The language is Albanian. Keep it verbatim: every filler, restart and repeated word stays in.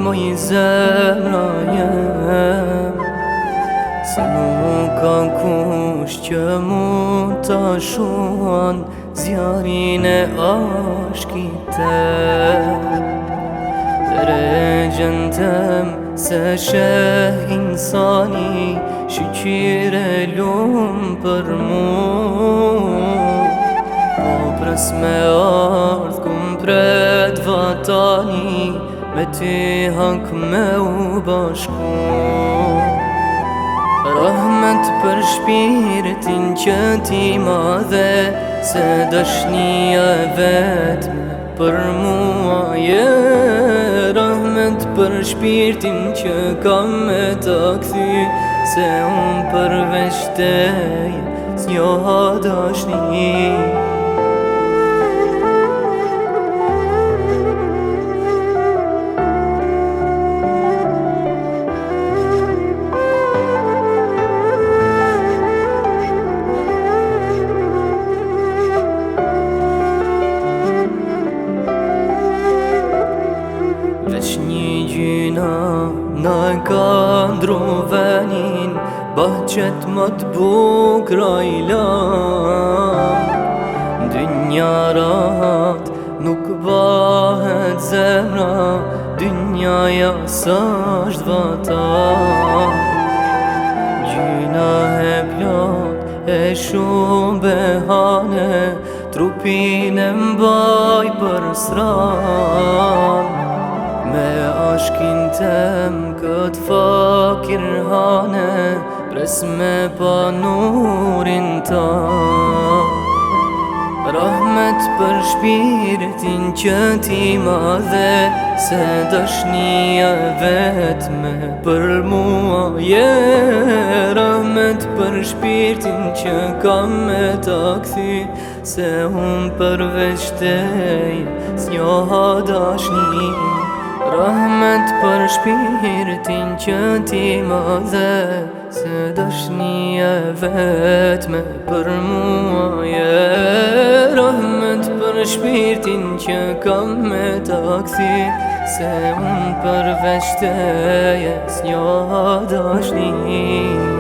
moj zemrajem, se nuk ka kush që mund ta shuan zjarin e ashkit tem. Deregjen tem se sheh insani shqyre lum për mu. Po pres me ardh kum pret vatani, me ty hak me u bashku. Rahmet për shpirtin që ti ma dhe, se dashnia e vetme për mua je. Rahmet për shpirtin që kam me ta kthy, se unë përveç teje s'njoha dashni. Veç një gjyna na e ka ndru venin, bahqet më të bukra i lam. Dynja rahat nuk bahet zemra, dynjaja s'asht vatan. Gjyna e plot e shumë behane, trupin e mbaj për sran. Me ashkin tem kët fakir hane, pres me panurin ta. Rahmet për shpirtin që ti ma dhe, se dashnia e vetme për mua je. Rahmet për shpirtin që kam me ta kthy, se unë përveç teje s'njoha dashni. Rahmet për shpirtin që ti ma dhe, se dashnia e vetme për mua je. Rahmet për shpirtin që kam me ta kthy, se unë përveç teje s'njoha dashni.